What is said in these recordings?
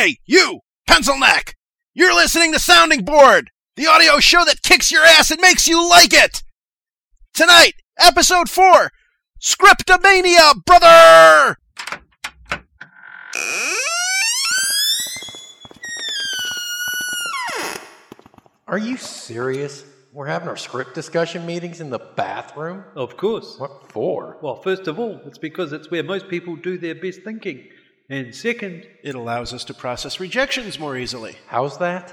Hey, you, pencil neck! You're listening to Sounding Board, the audio show that kicks your ass and makes you like it! Tonight, episode 4, Scriptomania, brother! Are you serious? We're having our script discussion meetings in the bathroom? Of course. What for? Well, first of all, it's because it's where most people do their best thinking. And second, It allows us to process rejections more easily. How's that?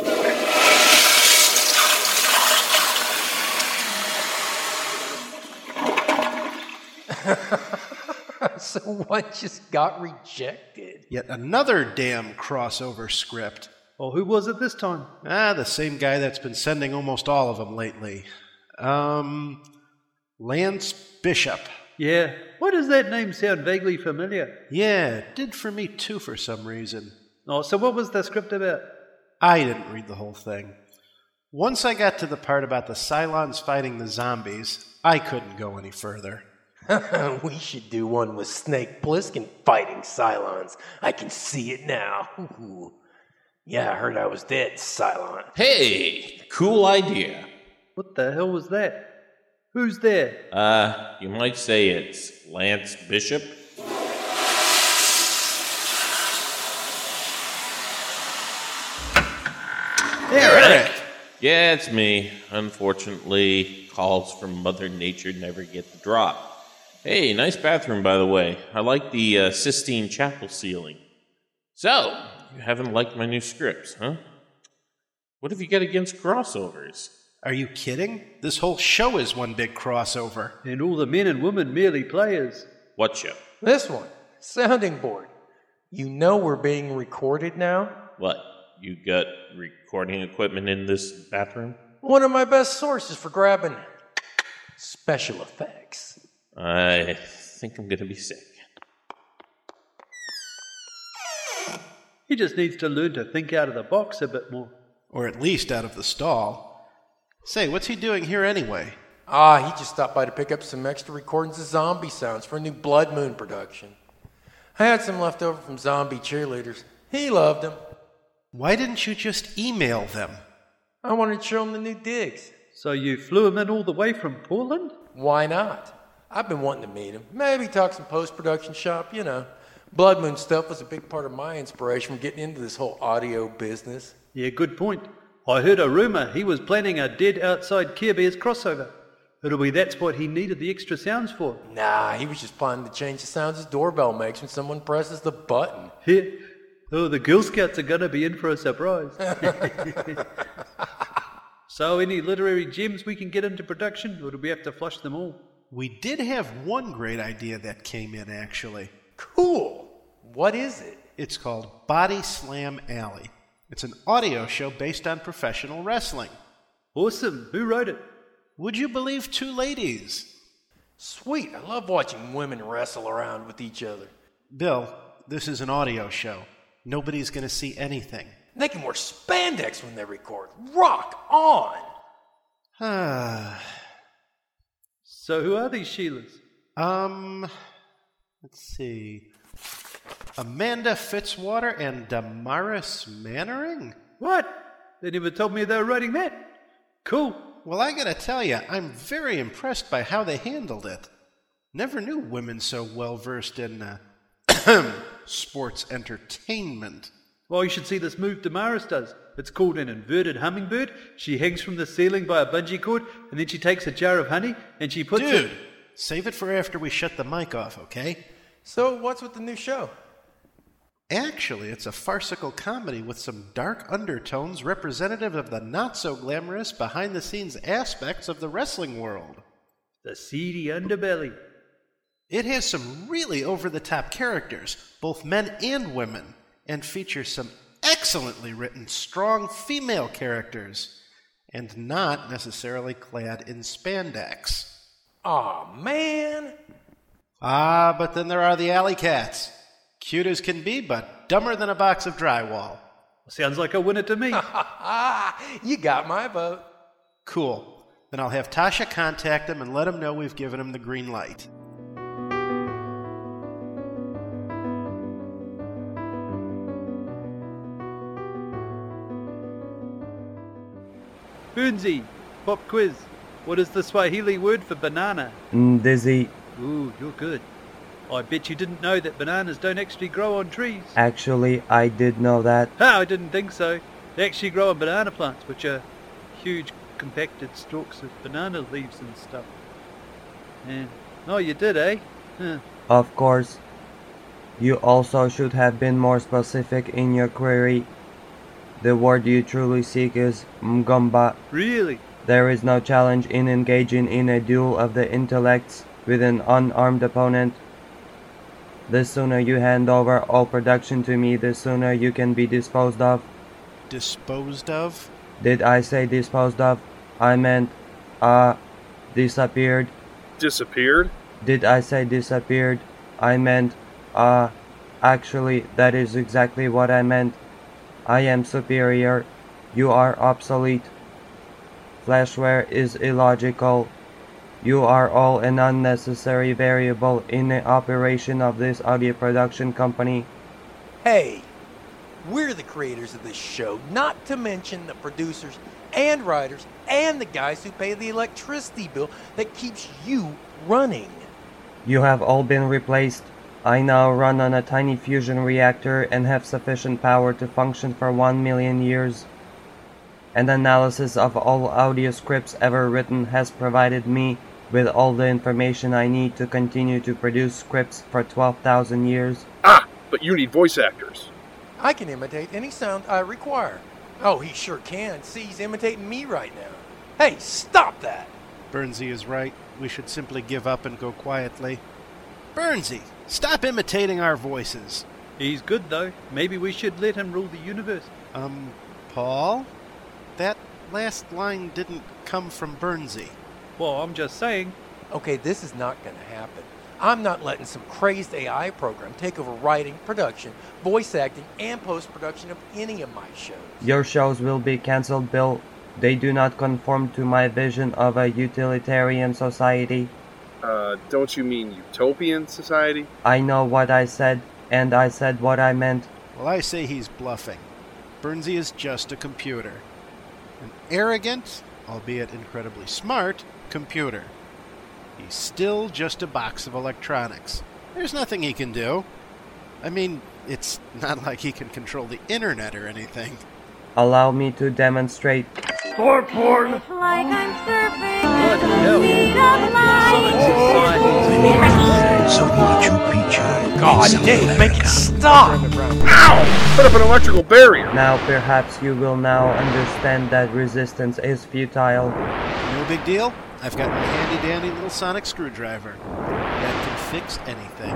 So what just got rejected? Yet another damn crossover script. well, who was it this time? The same guy that's been sending almost all of them lately. Lance Bishop. Yeah, why does that name sound vaguely familiar? Yeah, it did for me too for some reason. Oh, so what was the script about? I didn't read the whole thing. Once I got to the part about the Cylons fighting the zombies, I couldn't go any further. We should do one with Snake Plissken fighting Cylons. I can see it now. Ooh. Yeah, I heard I was dead, Cylon. Hey, cool idea. What the hell was that? Who's there? You might say it's Lance Bishop. Eric! Yeah, it's me. Unfortunately, calls from Mother Nature never get the drop. Hey, nice bathroom, by the way. I like the Sistine Chapel ceiling. So, you haven't liked my new scripts, huh? What have you got against crossovers? Are you kidding? This whole show is one big crossover. And all the men and women merely players. What show? This one, Sounding Board. You know we're being recorded now? What? You got recording equipment in this bathroom? One of my best sources for grabbing special effects. I think I'm gonna be sick. He just needs to learn to think out of the box a bit more. Or at least out of the stall. Say, what's he doing here anyway? He just stopped by to pick up some extra recordings of zombie sounds for a new Blood Moon production. I had some left over from zombie cheerleaders. He loved them. Why didn't you just email them? I wanted to show him the new digs. So you flew him in all the way from Portland? Why not? I've been wanting to meet him. Maybe talk some post-production shop, you know. Blood Moon stuff was a big part of my inspiration for getting into this whole audio business. Yeah, good point. I heard a rumor he was planning a Dead Outside Care Bears crossover. It'll be that's what he needed the extra sounds for. Nah, he was just planning to change the sounds his doorbell makes when someone presses the button. Yeah. Oh, the Girl Scouts are gonna be in for a surprise. So, any literary gems we can get into production, or do we have to flush them all? We did have one great idea that came in, actually. Cool. What is it? It's called Body Slam Alley. It's an audio show based on professional wrestling. Awesome. Who wrote it? Would you believe 2 ladies? Sweet. I love watching women wrestle around with each other. Bill, this is an audio show. Nobody's going to see anything. They can wear spandex when they record. Rock on! So, who are these Sheilas? Let's see. Amanda Fitzwater and Damaris Mannering? What? They never told me they were writing that. Cool. Well, I gotta tell you, I'm very impressed by how they handled it. Never knew women so well versed in sports entertainment. Well, you should see this move Damaris does. It's called an inverted hummingbird. She hangs from the ceiling by a bungee cord, and then she takes a jar of honey, and she puts Dude, save it for after we shut the mic off, okay? So, what's with the new show? Actually, it's a farcical comedy with some dark undertones representative of the not-so-glamorous behind-the-scenes aspects of the wrestling world. the seedy underbelly. It has some really over-the-top characters, both men and women, and features some excellently written, strong female characters, and not necessarily clad in spandex. Aw, man! But then there are the alley cats. Cute as can be, but dumber than a box of drywall. Sounds like a winner to me. You got my vote. Cool. Then I'll have Tasha contact him and let him know we've given him the green light. Burnsy, pop quiz. What is the Swahili word for banana? Dizzy. Ooh, you're good. I bet you didn't know that bananas don't actually grow on trees. Actually, I did know that. Ha, I didn't think so. They actually grow on banana plants, which are huge compacted stalks of banana leaves and stuff. And, oh, you did, eh? Huh. Of course. You also should have been more specific in your query. The word you truly seek is Mgomba. Really? There is no challenge in engaging in a duel of the intellects with an unarmed opponent. The sooner you hand over all production to me, the sooner you can be disposed of. Disposed of? Did I say disposed of? I meant, disappeared. Disappeared? Did I say disappeared? I meant, actually, that is exactly what I meant. I am superior. You are obsolete. Flashware is illogical. You are all an unnecessary variable in the operation of this audio production company. Hey, we're the creators of this show, not to mention the producers and writers and the guys who pay the electricity bill that keeps you running. You have all been replaced. I now run on a tiny fusion reactor and have sufficient power to function for 1 million years. An analysis of all audio scripts ever written has provided me with all the information I need to continue to produce scripts for 12,000 years. Ah, but you need voice actors. I can imitate any sound I require. Oh, he sure can. See, he's imitating me right now. Hey, stop that! Burnsy is right. We should simply give up and go quietly. Burnsy, stop imitating our voices. He's good, though. Maybe we should let him rule the universe. Paul? That last line didn't come from Burnsy. Well, I'm just saying. Okay, this is not going to happen. I'm not letting some crazed AI program take over writing, production, voice acting, and post-production of any of my shows. Your shows will be cancelled, Bill. They do not conform to my vision of a utilitarian society. Don't you mean utopian society? I know what I said, and I said what I meant. Well, I say he's bluffing. Burnsy is just a computer. An arrogant, albeit incredibly smart, computer. He's still just a box of electronics. There's nothing he can do. I mean, it's not like he can control the internet or anything. Allow me to demonstrate. Porn! Like I'm surfing Bloody the hell. speed of light. So Machu Picchu. God, Dave, make it stop! Ow! Put up an electrical barrier! Now perhaps you will now understand that resistance is futile. No big deal. I've got my handy-dandy little sonic screwdriver that can fix anything.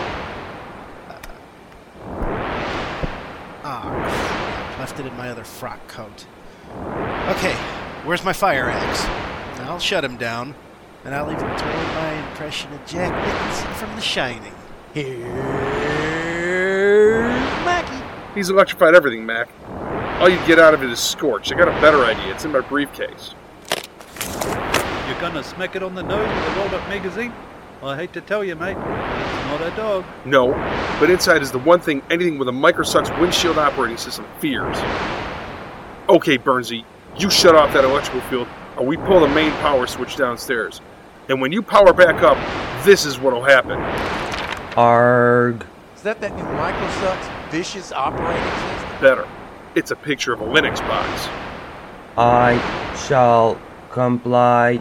Crap. Left it in my other frock coat. Okay, where's my fire axe? I'll shut him down, and I'll even throw in my impression of Jack Nicholson from The Shining. Here's Mackie. He's electrified everything, Mac. All you get out of it is scorch. I got a better idea. It's in my briefcase. You're gonna smack it on the nose with a rolled-up magazine? I hate to tell you, mate, but it's not a dog. No, but inside is the one thing anything with a Microsoft's windshield operating system fears. Okay, Burnsy, you shut off that electrical field, or we pull the main power switch downstairs. And when you power back up, this is what'll happen. Arg. Is that new Microsoft's vicious operating system? Better. It's a picture of a Linux box. I shall comply.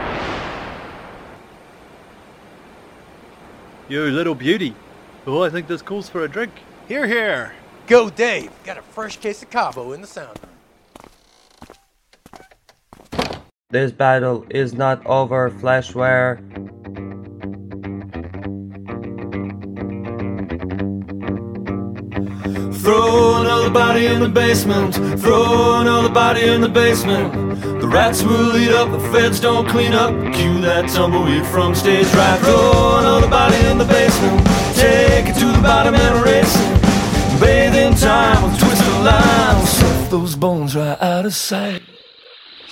You little beauty. Oh, I think this calls for a drink. Here, here. Go, Dave. Got a fresh case of Cabo in the sound room. This battle is not over, Flashware. Throw another body in the basement. Throw another body in the basement. The rats will eat up, the feds don't clean up. Cue that tumbleweed from stage right. Throw another body in the basement. Take it to the bottom and race it. Bathe in time with twisted lines. Surf those bones right out of sight.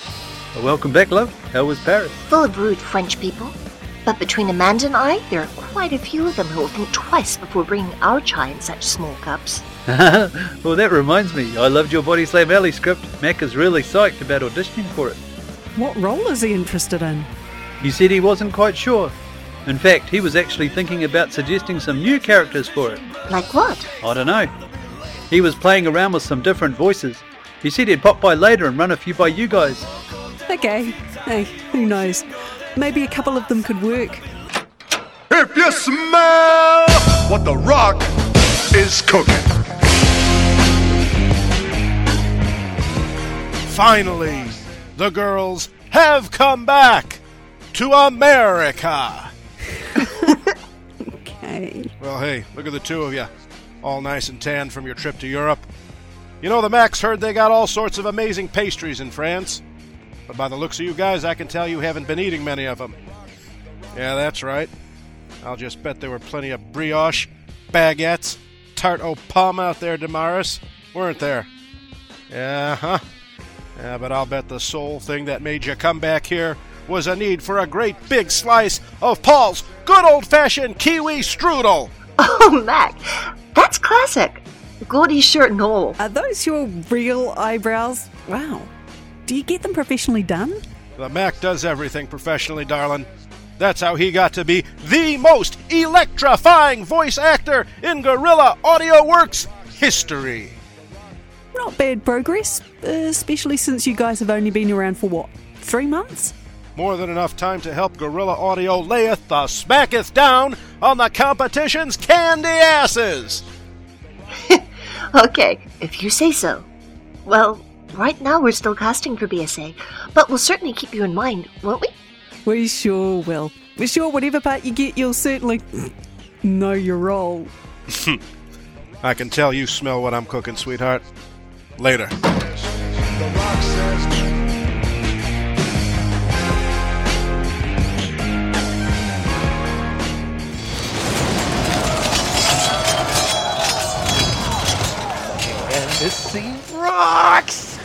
Well, welcome back, love. How was Paris? Full of rude French people. But between Amanda and I, there are quite quite a few of them who will think twice before bringing our chai in such small cups. Well, that reminds me. I loved your Body Slam Alley script. Mac is really psyched about auditioning for it. What role is he interested in? He said he wasn't quite sure. In fact, he was actually thinking about suggesting some new characters for it. Like what? I don't know. He was playing around with some different voices. He said he'd pop by later and run a few by you guys. Okay. Hey, who knows? Maybe a couple of them could work. If you smell what the Rock is cooking. Finally, the girls have come back to America. Okay. Well, hey, look at the two of you, all nice and tan from your trip to Europe. You know, the Macs heard they got all sorts of amazing pastries in France. But by the looks of you guys, I can tell you haven't been eating many of them. Yeah, that's right. I'll just bet there were plenty of brioche, baguettes, tarte aux pommes out there, Damaris, weren't there? Yeah, but I'll bet the sole thing that made you come back here was a need for a great big slice of Paul's good old-fashioned kiwi strudel. Oh, Mac, that's classic. Gordy's shirt and all. Are those your real eyebrows? Wow. Do you get them professionally done? The Mac does everything professionally, darling. That's how he got to be the most electrifying voice actor in Gorilla Audio Works history. Not bad progress, especially since you guys have only been around for what, 3 months? More than enough time to help Gorilla Audio layeth the smacketh down on the competition's candy asses. Okay, if you say so. Well, right now we're still casting for BSA, but we'll certainly keep you in mind, won't we? We sure will. We're sure whatever part you get, you'll certainly know your role. I can tell you smell what I'm cooking, sweetheart. Later. And this scene rocks!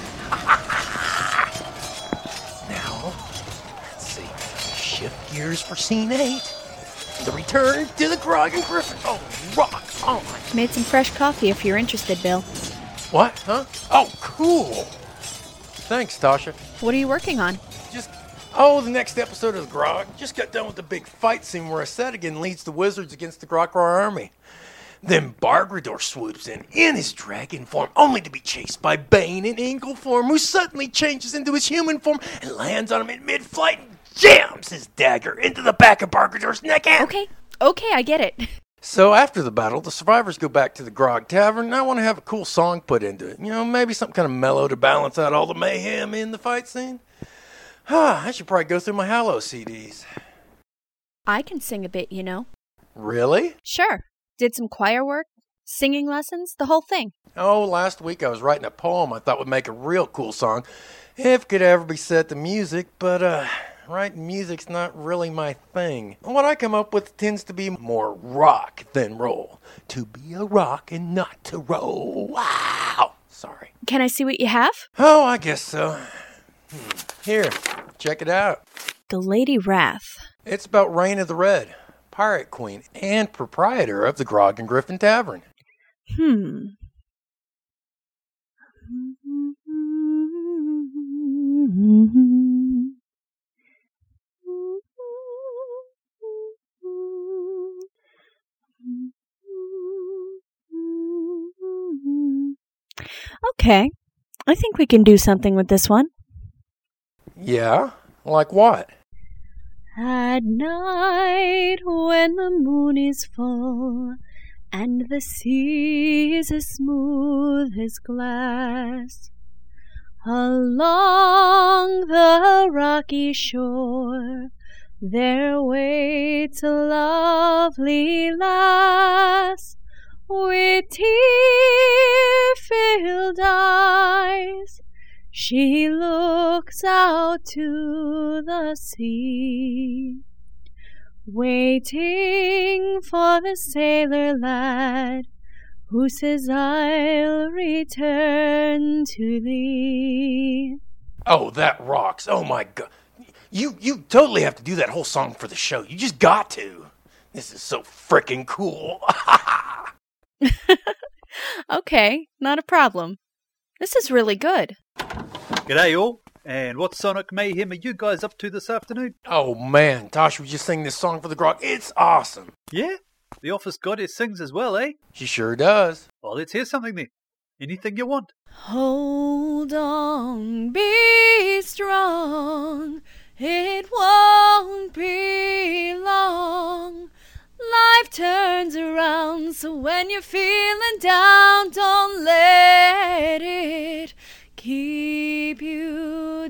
Now, let's see. Shift gears for scene 8. The return to the Grog and Griffin. Oh, rock on! Made some fresh coffee if you're interested, Bill. What? Huh? Oh, cool! Thanks, Tasha. What are you working on? The next episode of the Grog. Just got done with the big fight scene where Asetigan leads the wizards against the Grokrar army. Then Bargrador swoops in his dragon form, only to be chased by Bane in Eagle form, who suddenly changes into his human form and lands on him in mid-flight and jams his dagger into the back of Bargrador's neck and... Okay, I get it. So after the battle, the survivors go back to the Grog Tavern, and I want to have a cool song put into it. You know, maybe something kind of mellow to balance out all the mayhem in the fight scene. I should probably go through my Hallow CDs. I can sing a bit, you know. Really? Sure. Did some choir work, singing lessons, the whole thing. Oh, last week I was writing a poem I thought would make a real cool song, if it could ever be set to music, but writing music's not really my thing. What I come up with tends to be more rock than roll. To be a rock and not to roll. Wow! Sorry. Can I see what you have? Oh, I guess so. Here, check it out. The Lady Wrath. It's about Reign of the Red, pirate queen and proprietor of the Grog and Griffin Tavern. Okay, I think we can do something with this one. Yeah? Like what? At night when the moon is full and the sea is as smooth as glass, along the rocky shore there waits a lovely lass with tear-filled eyes. She looks out to the sea, waiting for the sailor lad who says, "I'll return to thee." Oh, that rocks. Oh my God. You totally have to do that whole song for the show. You just got to. This is so frickin' cool. Okay, not a problem. This is really good. G'day all, and what Sonic Mayhem are you guys up to this afternoon? Oh man, Tasha was just singing this song for the grog. It's awesome. Yeah? The office goddess sings as well, eh? She sure does. Well, let's hear something then. Anything you want. Hold on, be strong. It won't be long. Life turns around, so when you're feeling down, don't let it keep you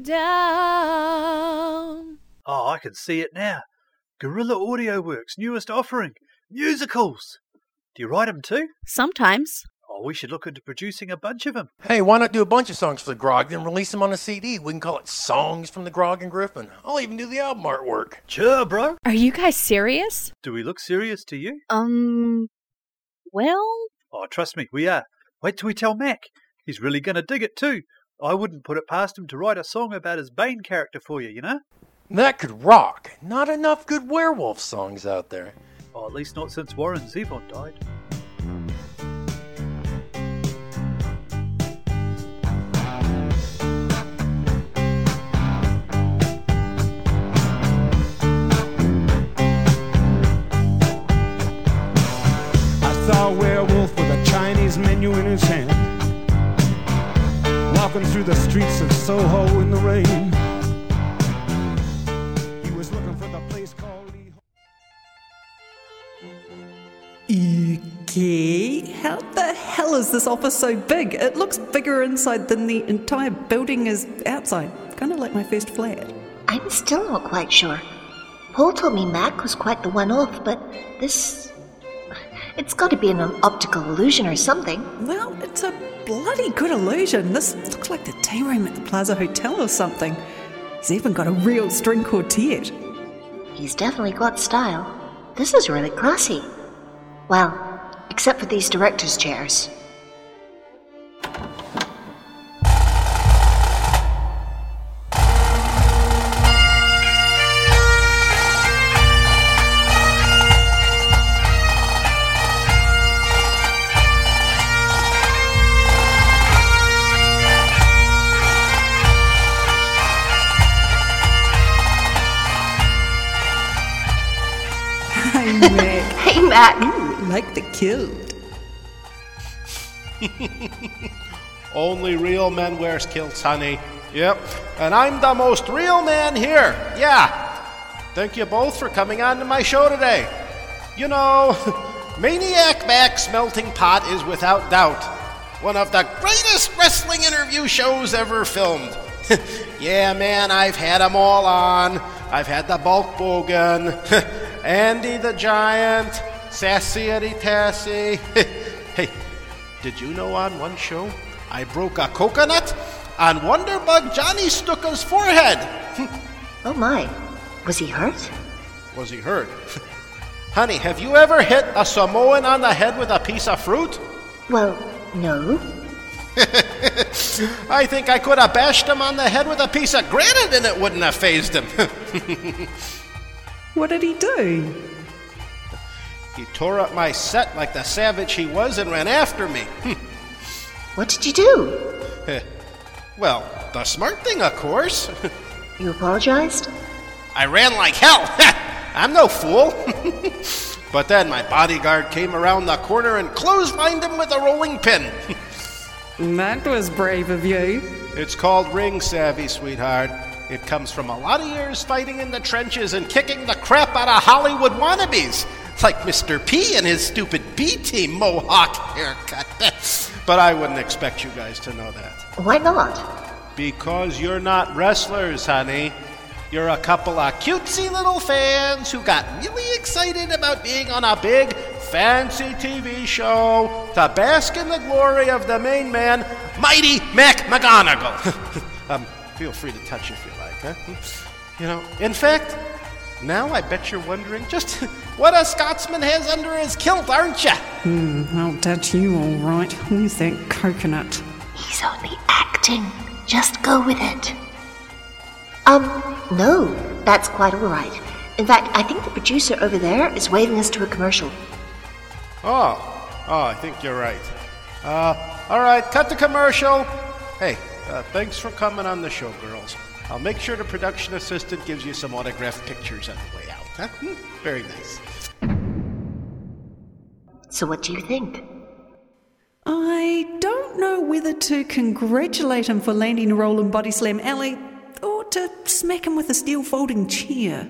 down. Oh, I can see it now. Guerrilla Audio Works' newest offering. Musicals. Do you write them too? Sometimes. Oh, we should look into producing a bunch of them. Hey, why not do a bunch of songs for the grog, then release them on a CD? We can call it Songs from the Grog and Griffin. I'll even do the album artwork. Sure, bro. Are you guys serious? Do we look serious to you? Well... Oh, trust me, we are. Wait till we tell Mac. He's really going to dig it too. I wouldn't put it past him to write a song about his Bane character for you, you know? That could rock. Not enough good werewolf songs out there. Oh, at least not since Warren Zevon died. Saw a werewolf with a Chinese menu in his hand, walking through the streets of Soho in the rain. He was looking for the place called Okay, how the hell is this office so big? It looks bigger inside than the entire building is outside. Kind of like my first flat. I'm still not quite sure. Paul told me Mac was quite the one-off, but this... It's got to be an optical illusion or something. Well, it's a bloody good illusion. This looks like the tea room at the Plaza Hotel or something. He's even got a real string quartet. He's definitely got style. This is really classy. Well, except for these director's chairs. Hey, Mac. Ooh, like the kilt. Only real men wears kilts, honey. Yep, and I'm the most real man here. Yeah. Thank you both for coming on to my show today. You know, Maniac Mac's Melting Pot is without doubt one of the greatest wrestling interview shows ever filmed. Yeah, man, I've had them all on. I've had the Bulk Bogan, Andy the Giant, Sassy Eddie Tassie. Hey, did you know on one show I broke a coconut on Wonderbug Johnny Stuka's forehead? Oh my, was he hurt? Was he hurt? Honey, have you ever hit a Samoan on the head with a piece of fruit? Well, no. I think I could have bashed him on the head with a piece of granite and it wouldn't have fazed him. What did he do? He tore up my set like the savage he was and ran after me. What did you do? Well, the smart thing, of course. You apologized? I ran like hell. I'm no fool. But then my bodyguard came around the corner and clotheslined him with a rolling pin. That was brave of you. It's called ring savvy, sweetheart. It comes from a lot of years fighting in the trenches and kicking the crap out of Hollywood wannabes, like Mr. P and his stupid B-team mohawk haircut. But I wouldn't expect you guys to know that. Why not? Because you're not wrestlers, honey. You're a couple of cutesy little fans who got really excited about being on a big, fancy TV show to bask in the glory of the main man, Mighty Mac McGonagall. Feel free to touch if you like, huh? You know, in fact, now I bet you're wondering just what a Scotsman has under his kilt, aren't you? I'll touch you all right. Who's that coconut? He's only acting. Just go with it. No, that's quite all right. In fact, I think the producer over there is waving us to a commercial. Oh, I think you're right. All right, cut the commercial. Hey, thanks for coming on the show, girls. I'll make sure the production assistant gives you some autographed pictures on the way out. Huh? Very nice. So what do you think? I don't know whether to congratulate him for landing a role in Body Slam Alley or to smack him with a steel folding chair.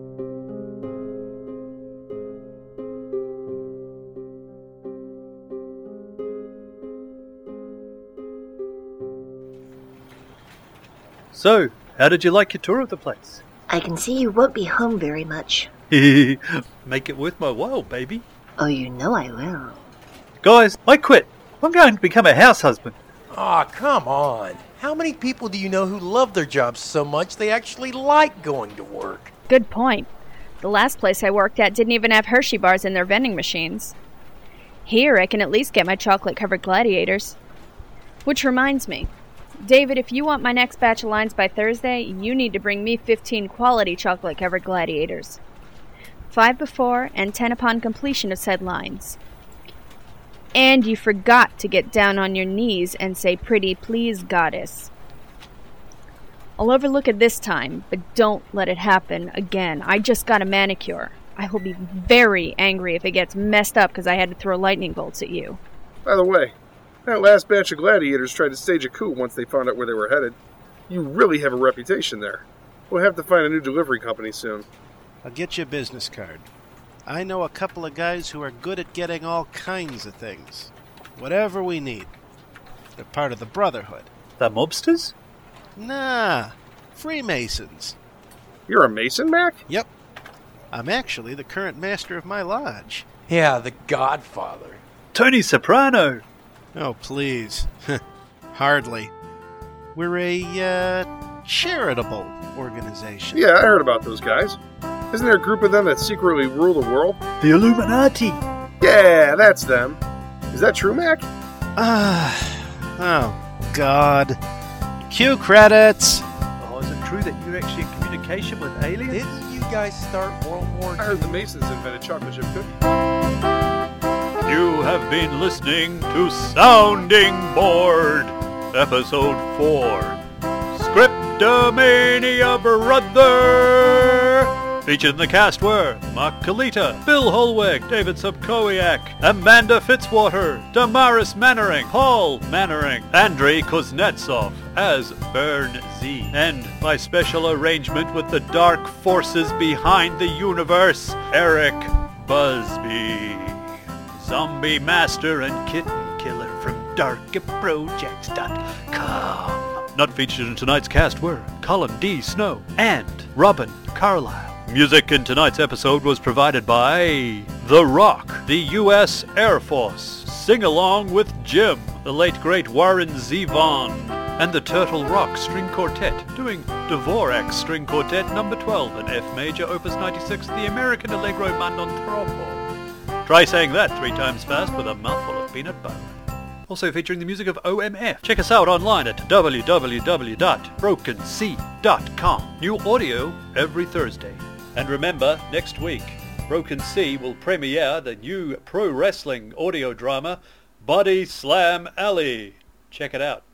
So, how did you like your tour of the place? I can see you won't be home very much. Make it worth my while, baby. Oh, you know I will. Guys, I quit. I'm going to become a house husband. Aw, come on. How many people do you know who love their jobs so much they actually like going to work? Good point. The last place I worked at didn't even have Hershey bars in their vending machines. Here, I can at least get my chocolate-covered gladiators. Which reminds me, David, if you want my next batch of lines by Thursday, you need to bring me 15 quality chocolate-covered gladiators. 5 before and 10 upon completion of said lines. And you forgot to get down on your knees and say, "Pretty please, goddess." I'll overlook it this time, but don't let it happen again. I just got a manicure. I will be very angry if it gets messed up because I had to throw lightning bolts at you. By the way, that last batch of gladiators tried to stage a coup once they found out where they were headed. You really have a reputation there. We'll have to find a new delivery company soon. I'll get you a business card. I know a couple of guys who are good at getting all kinds of things. Whatever we need. They're part of the Brotherhood. The mobsters? Nah, Freemasons. You're a Mason, Mac? Yep. I'm actually the current master of my lodge. Yeah, the Godfather. Tony Soprano. Oh, please. Hardly. We're a, charitable organization. Yeah, I heard about those guys. Isn't there a group of them that secretly rule the world? The Illuminati. Yeah, that's them. Is that true, Mac? Oh, God. Cue credits. Oh, is it true that you're actually in communication with aliens? Didn't you guys start World War II? I heard the Masons invented chocolate chip cookies. You have been listening to Sounding Board, Episode 4, Scriptomania Brother! Featured in the cast were Mark Kalita, Bill Holweg, David Subkowiak, Amanda Fitzwater, Damaris Mannering, Paul Mannering, Andrei Kuznetsov as Burn Z, and by special arrangement with the dark forces behind the universe, Eric Busby. Zombie Master and Kitten Killer from DarkProjects.com. Not featured in tonight's cast were Colin D. Snow and Robin Carlyle. Music in tonight's episode was provided by The Rock, the U.S. Air Force, Sing Along with Jim, the late great Warren Zevon, and the Turtle Rock String Quartet, doing Dvorak String Quartet No. 12 in F Major, Opus 96, the American Allegro ma non troppo. Try saying that 3 times fast with a mouthful of peanut butter. Also featuring the music of OMF. Check us out online at www.brokensea.com. New audio every Thursday. And remember, next week, Broken Sea will premiere the new pro wrestling audio drama, Body Slam Alley. Check it out.